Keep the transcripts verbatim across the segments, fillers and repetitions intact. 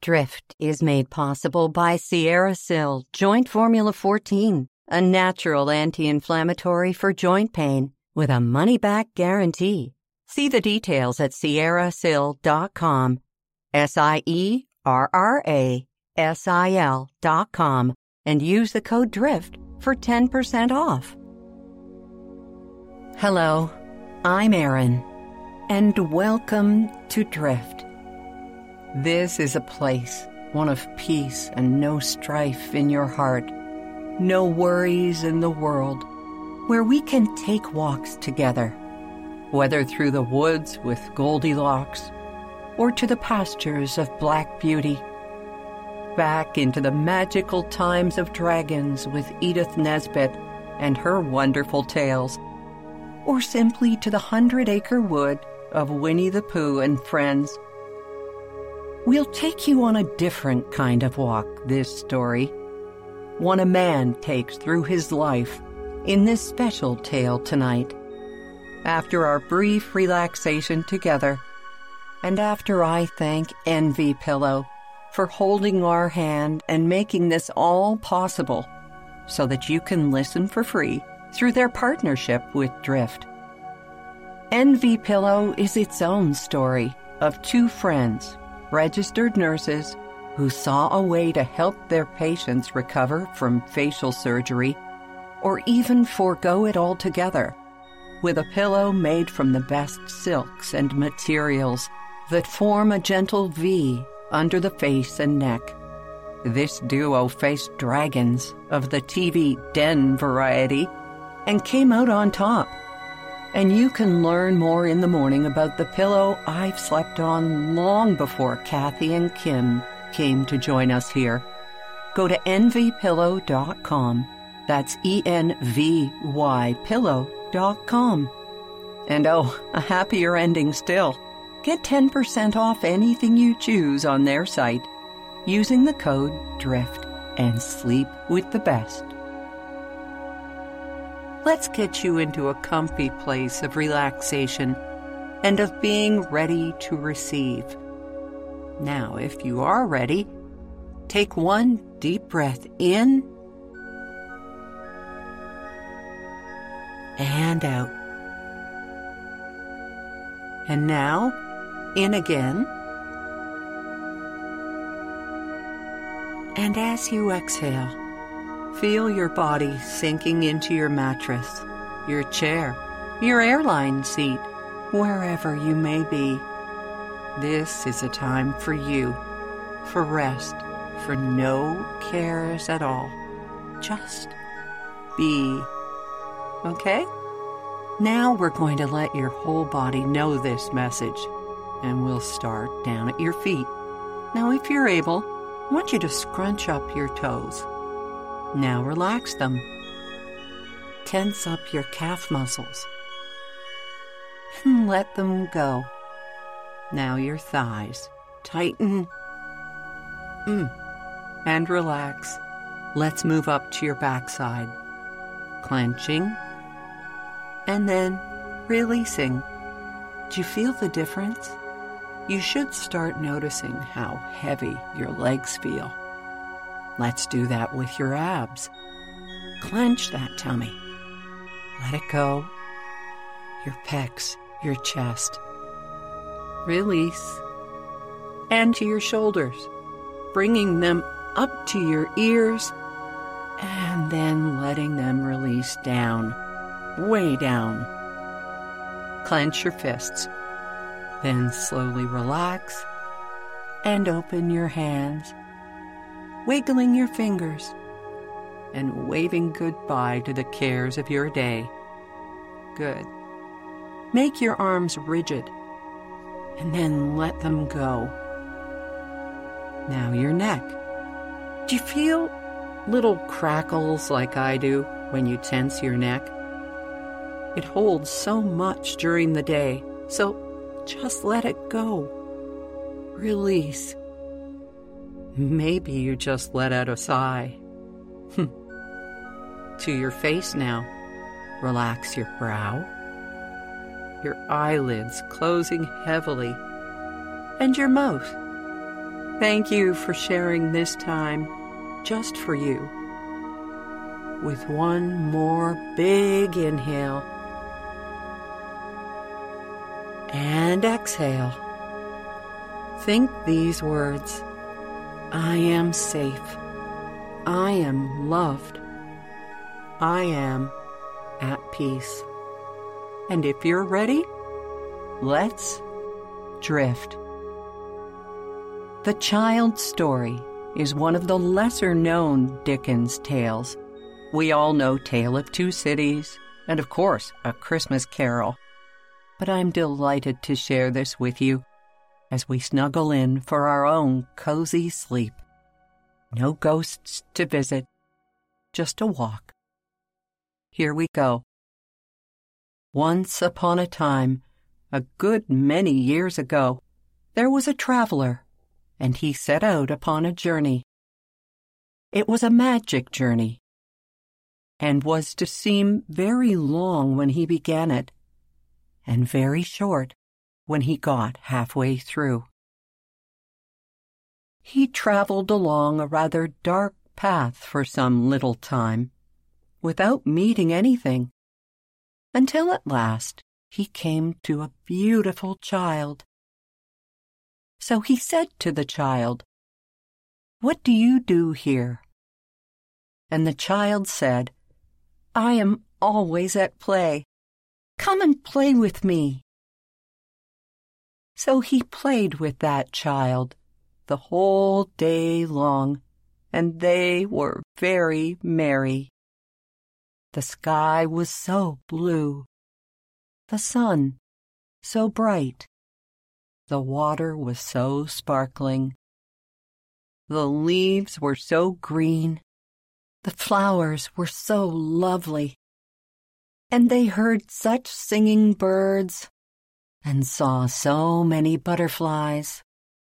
Drift is made possible by Sierra Sil Joint Formula fourteen, a natural anti-inflammatory for joint pain with a money-back guarantee. See the details at sierra sil dot com, S I E R R A S I L dot com, and use the code DRIFT for ten percent off. Hello, I'm Erin, and welcome to Drift. This is a place, one of peace and no strife in your heart, no worries in the world, where we can take walks together, whether through the woods with Goldilocks or to the pastures of Black Beauty, back into the magical times of dragons with Edith Nesbit and her wonderful tales, or simply to the hundred-acre wood of Winnie the Pooh and friends. We'll take you on a different kind of walk this story, one a man takes through his life in this special tale tonight. After our brief relaxation together, and after I thank Envy Pillow for holding our hand and making this all possible so that you can listen for free through their partnership with Drift. Envy Pillow is its own story of two friends, registered nurses, who saw a way to help their patients recover from facial surgery or even forego it altogether with a pillow made from the best silks and materials that form a gentle V under the face and neck. This duo faced dragons of the T V den variety and came out on top. And you can learn more in the morning about the pillow I've slept on long before Kathy and Kim came to join us here. Go to envy pillow dot com. That's E N V Y pillow dot com. And oh, a happier ending still. Get ten percent off anything you choose on their site using the code DRIFT and sleep with the best. Let's get you into a comfy place of relaxation and of being ready to receive. Now, if you are ready, take one deep breath in and out. And now, in again. And as you exhale, feel your body sinking into your mattress, your chair, your airline seat, wherever you may be. This is a time for you, for rest, for no cares at all. Just be. Okay? Now we're going to let your whole body know this message, and we'll start down at your feet. Now, if you're able, I want you to scrunch up your toes. Now relax them. Tense up your calf muscles. And let them go. Now your thighs. Tighten. Mm. And relax. Let's move up to your backside. Clenching. And then releasing. Do you feel the difference? You should start noticing how heavy your legs feel. Let's do that with your abs. Clench that tummy. Let it go. Your pecs, your chest. Release. And to your shoulders, bringing them up to your ears, and then letting them release down, way down. Clench your fists. Then slowly relax and open your hands, wiggling your fingers and waving goodbye to the cares of your day. Good. Make your arms rigid and then let them go. Now your neck. Do you feel little crackles like I do when you tense your neck? It holds so much during the day, so just let it go. Release. Maybe you just let out a sigh. To your face now. Relax your brow, your eyelids closing heavily, and your mouth. Thank you for sharing this time just for you. With one more big inhale and exhale, think these words: I am safe. I am loved. I am at peace. And if you're ready, let's drift. The Child's Story is one of the lesser-known Dickens tales. We all know Tale of Two Cities and, of course, A Christmas Carol. But I'm delighted to share this with you as we snuggle in for our own cozy sleep. No ghosts to visit, just a walk. Here we go. Once upon a time, a good many years ago, there was a traveler, and he set out upon a journey. It was a magic journey, and was to seem very long when he began it, and very short when he got halfway through. He traveled along a rather dark path for some little time, without meeting anything, until at last he came to a beautiful child. So he said to the child, "What do you do here?" And the child said, "I am always at play. Come and play with me." So he played with that child the whole day long, and they were very merry. The sky was so blue, the sun so bright, the water was so sparkling, the leaves were so green, the flowers were so lovely, and they heard such singing birds and saw so many butterflies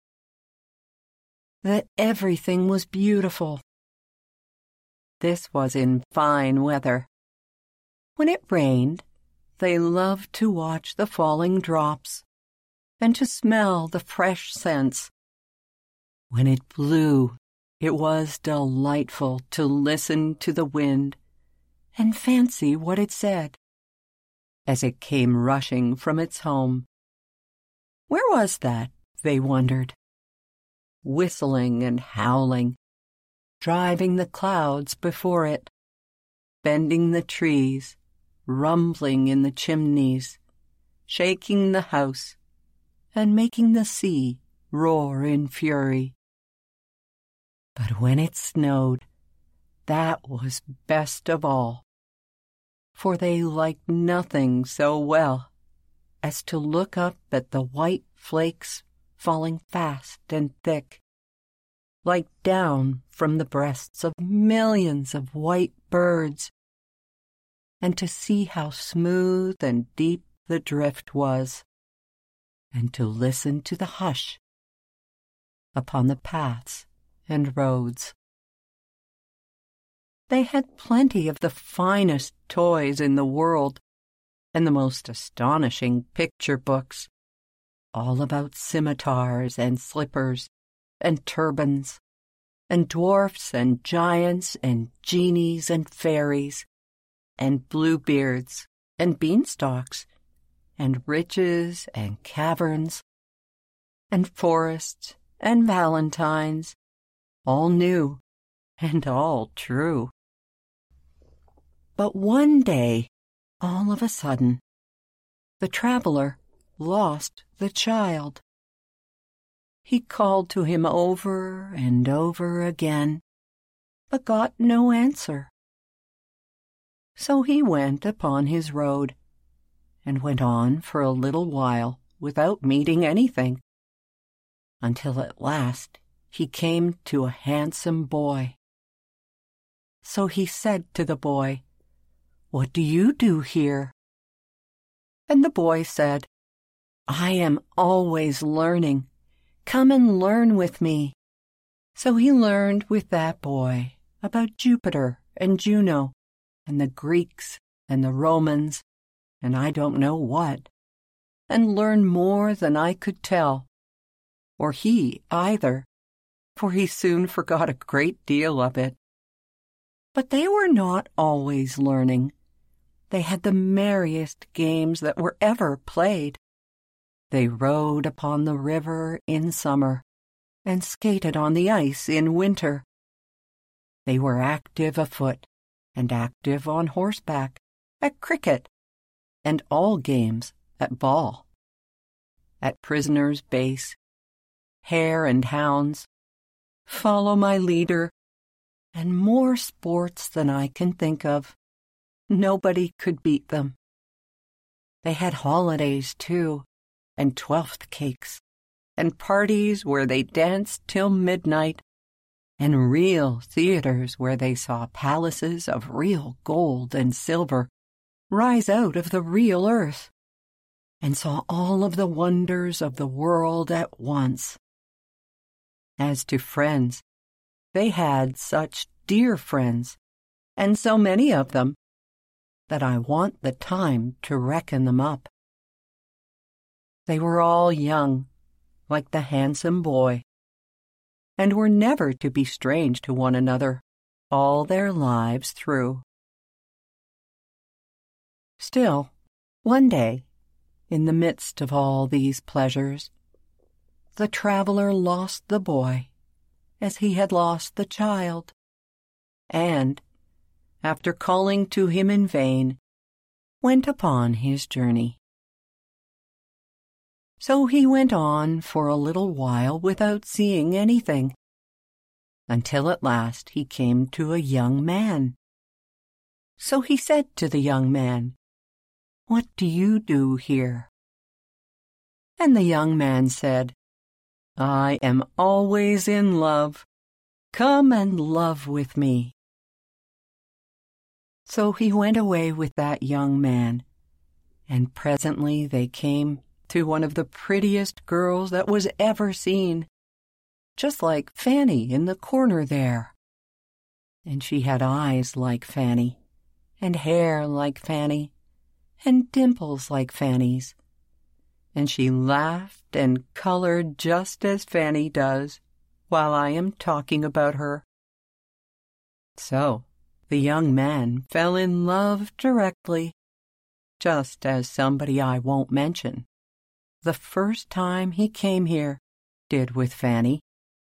that everything was beautiful. This was in fine weather. When it rained, they loved to watch the falling drops and to smell the fresh scents. When it blew, it was delightful to listen to the wind and fancy what it said as it came rushing from its home. Where was that, they wondered? Whistling and howling, driving the clouds before it, bending the trees, rumbling in the chimneys, shaking the house, and making the sea roar in fury. But when it snowed, that was best of all, for they liked nothing so well as to look up at the white flakes falling fast and thick, like down from the breasts of millions of white birds, and to see how smooth and deep the drift was, and to listen to the hush upon the paths and roads. They had plenty of the finest toys in the world, and the most astonishing picture books, all about scimitars and slippers and turbans, and dwarfs and giants and genies and fairies, and bluebeards and beanstalks, and riches and caverns, and forests and valentines, all new and all true. But one day, all of a sudden, the traveler lost the child. He called to him over and over again, but got no answer. So he went upon his road, and went on for a little while without meeting anything, until at last he came to a handsome boy. So he said to the boy, "What do you do here?" And the boy said, "I am always learning. Come and learn with me." So he learned with that boy about Jupiter and Juno, and the Greeks and the Romans, and I don't know what, and learned more than I could tell, or he either, for he soon forgot a great deal of it. But they were not always learning. They had the merriest games that were ever played. They rowed upon the river in summer and skated on the ice in winter. They were active afoot and active on horseback, at cricket, and all games at ball, at prisoners' base, hare and hounds, follow my leader, and more sports than I can think of. Nobody could beat them. They had holidays, too, and twelfth cakes, and parties where they danced till midnight, and real theaters where they saw palaces of real gold and silver rise out of the real earth, and saw all of the wonders of the world at once. As to friends, they had such dear friends, and so many of them, that I want the time to reckon them up. They were all young, like the handsome boy, and were never to be strange to one another all their lives through. Still, one day, in the midst of all these pleasures, the traveler lost the boy as he had lost the child, and, after calling to him in vain, went upon his journey. So he went on for a little while without seeing anything, until at last he came to a young man. So he said to the young man, "What do you do here?" And the young man said, "I am always in love. Come and love with me." So he went away with that young man, and presently they came to one of the prettiest girls that was ever seen, just like Fanny in the corner there. And she had eyes like Fanny, and hair like Fanny, and dimples like Fanny's. And she laughed and colored just as Fanny does while I am talking about her. So the young man fell in love directly, just as somebody I won't mention, the first time he came here, did with Fanny.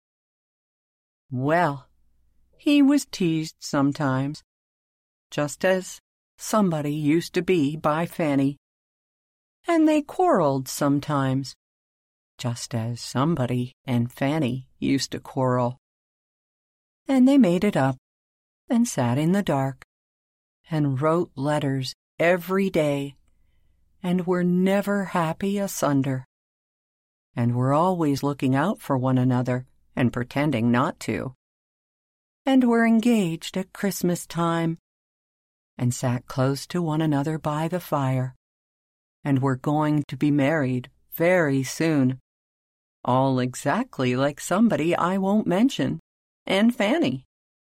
Well, he was teased sometimes, just as somebody used to be by Fanny, and they quarreled sometimes, just as somebody and Fanny used to quarrel. And they made it up, and sat in the dark, and wrote letters every day, and were never happy asunder, and were always looking out for one another and pretending not to, and were engaged at Christmas time, and sat close to one another by the fire, and were going to be married very soon, all exactly like somebody I won't mention, and Fanny.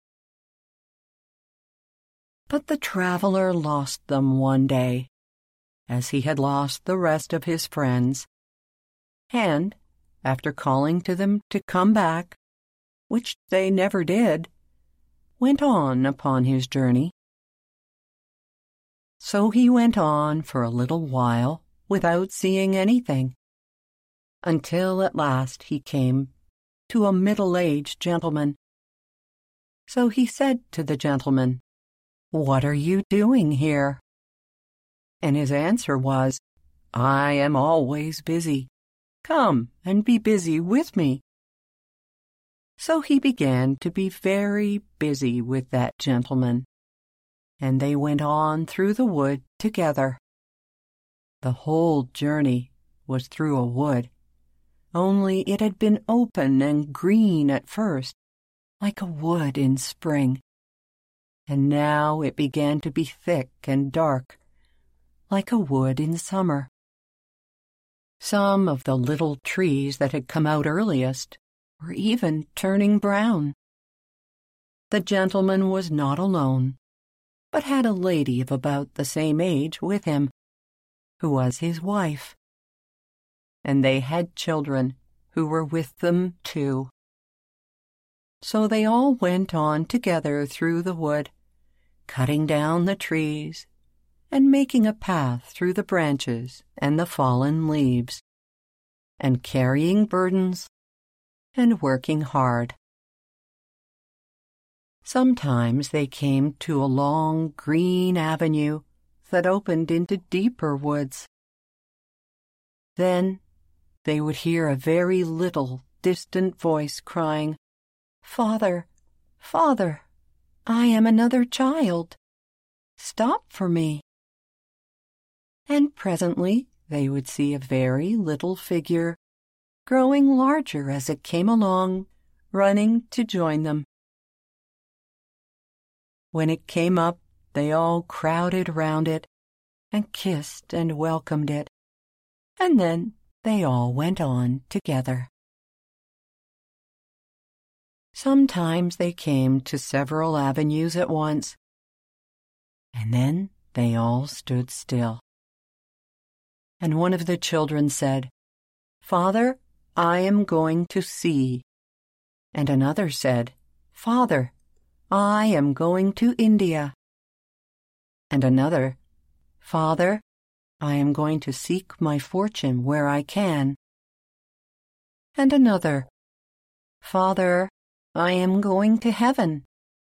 But the traveler lost them one day, as he had lost the rest of his friends, and, after calling to them to come back, which they never did, went on upon his journey. So he went on for a little while without seeing anything, until at last he came to a middle-aged gentleman. So he said to the gentleman, "What are you doing here?" And his answer was, "I am always busy. Come and be busy with me." So he began to be very busy with that gentleman, and they went on through the wood together. The whole journey was through a wood, only it had been open and green at first, like a wood in spring, and now it began to be thick and dark, like a wood in summer. Some of the little trees that had come out earliest were even turning brown. The gentleman was not alone, but had a lady of about the same age with him, who was his wife. And they had children who were with them too. So they all went on together through the wood, cutting down the trees and making a path through the branches and the fallen leaves, and carrying burdens and working hard. Sometimes they came to a long green avenue that opened into deeper woods. Then they would hear a very little, distant voice crying, "Father, Father, I am another child. Stop for me." And presently they would see a very little figure, growing larger as it came along, running to join them. When it came up, they all crowded round it and kissed and welcomed it, and then they all went on together. Sometimes they came to several avenues at once, and then they all stood still. And one of the children said, "Father, I am going to sea." And another said, "Father, I am going to India." And another, "Father, I am going to seek my fortune where I can." And another, "Father, I am going to heaven."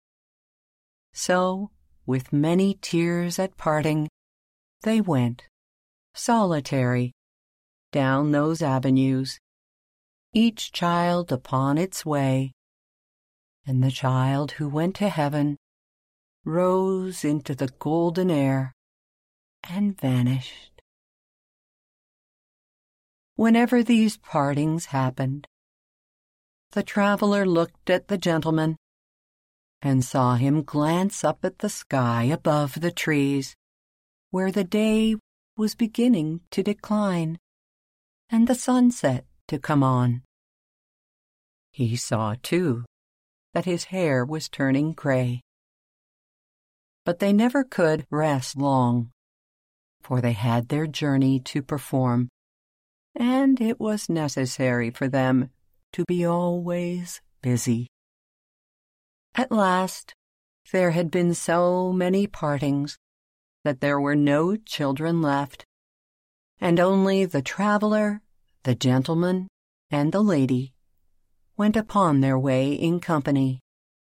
So, with many tears at parting, they went, solitary, down those avenues, each child upon its way, and the child who went to heaven rose into the golden air and vanished. Whenever these partings happened, the traveler looked at the gentleman and saw him glance up at the sky above the trees, where the day was beginning to decline and the sunset to come on. He saw, too, that his hair was turning gray. But they never could rest long, for they had their journey to perform, and it was necessary for them to be always busy. At last, there had been so many partings that there were no children left, and only the traveler, the gentleman, and the lady went upon their way in company.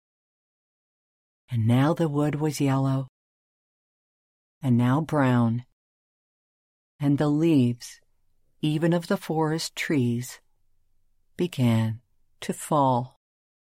And now the wood was yellow, and now brown, and the leaves, even of the forest trees, began to fall.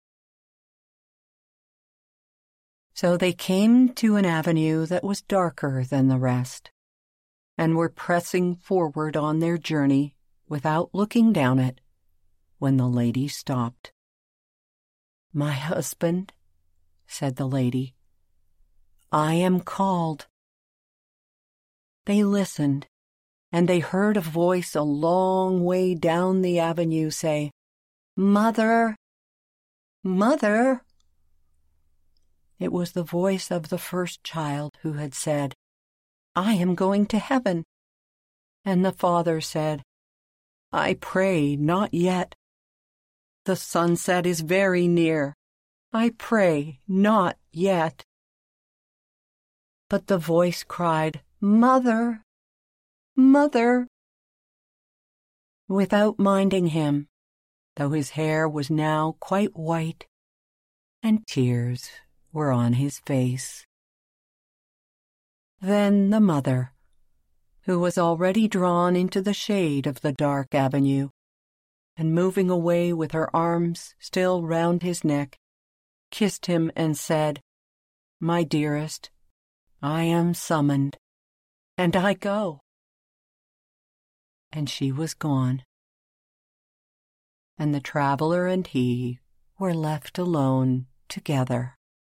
So they came to an avenue that was darker than the rest, and were pressing forward on their journey without looking down it, when the lady stopped. "My husband," said the lady, "I am called." They listened, and they heard a voice a long way down the avenue say, "Mother, Mother." It was the voice of the first child who had said, "I am going to heaven." And the father said, "I pray not yet. The sunset is very near. I pray not yet." But the voice cried, "Mother, Mother," without minding him, though his hair was now quite white, and tears were on his face. Then the mother, who was already drawn into the shade of the dark avenue, and moving away with her arms still round his neck, kissed him and said, "My dearest, I am summoned, and I go." And she was gone, and the traveler and he were left alone together.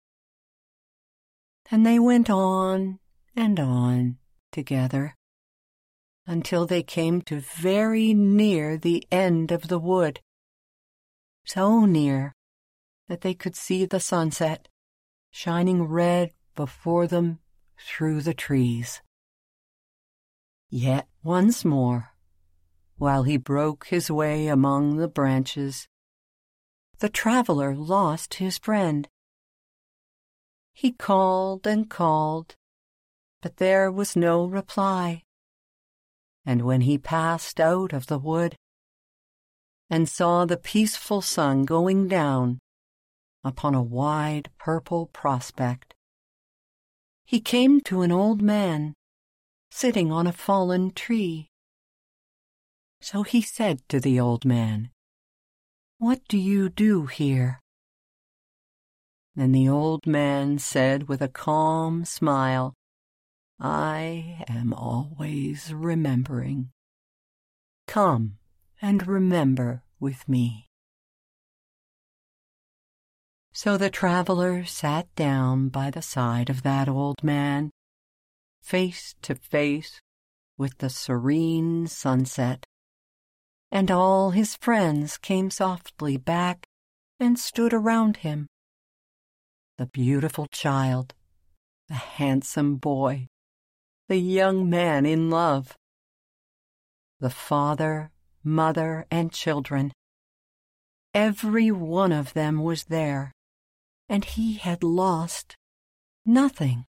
And they went on and on together until they came to very near the end of the wood, so near that they could see the sunset shining red before them through the trees. Yet once more, while he broke his way among the branches, the traveler lost his friend. He called and called, but there was no reply. And when he passed out of the wood and saw the peaceful sun going down upon a wide purple prospect, he came to an old man sitting on a fallen tree. So he said to the old man, "What do you do here?" And the old man said with a calm smile, "I am always remembering. Come and remember with me." So the traveler sat down by the side of that old man, face to face with the serene sunset, and all his friends came softly back and stood around him. The beautiful child, the handsome boy, the young man in love, the father, mother, and children. Every one of them was there, and he had lost nothing.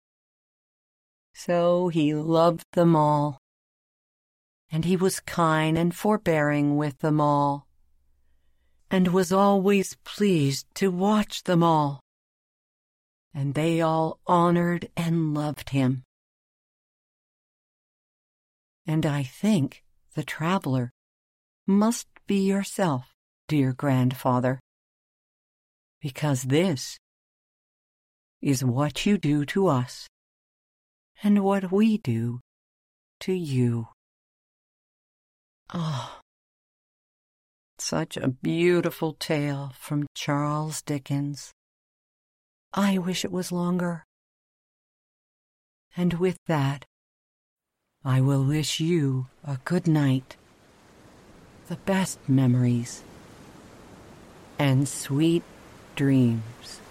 So he loved them all, and he was kind and forbearing with them all, and was always pleased to watch them all, and they all honored and loved him. And I think the traveler must be yourself, dear grandfather, because this is what you do to us and what we do to you. Oh, such a beautiful tale from Charles Dickens. I wish it was longer. And with that, I will wish you a good night, the best memories, and sweet dreams.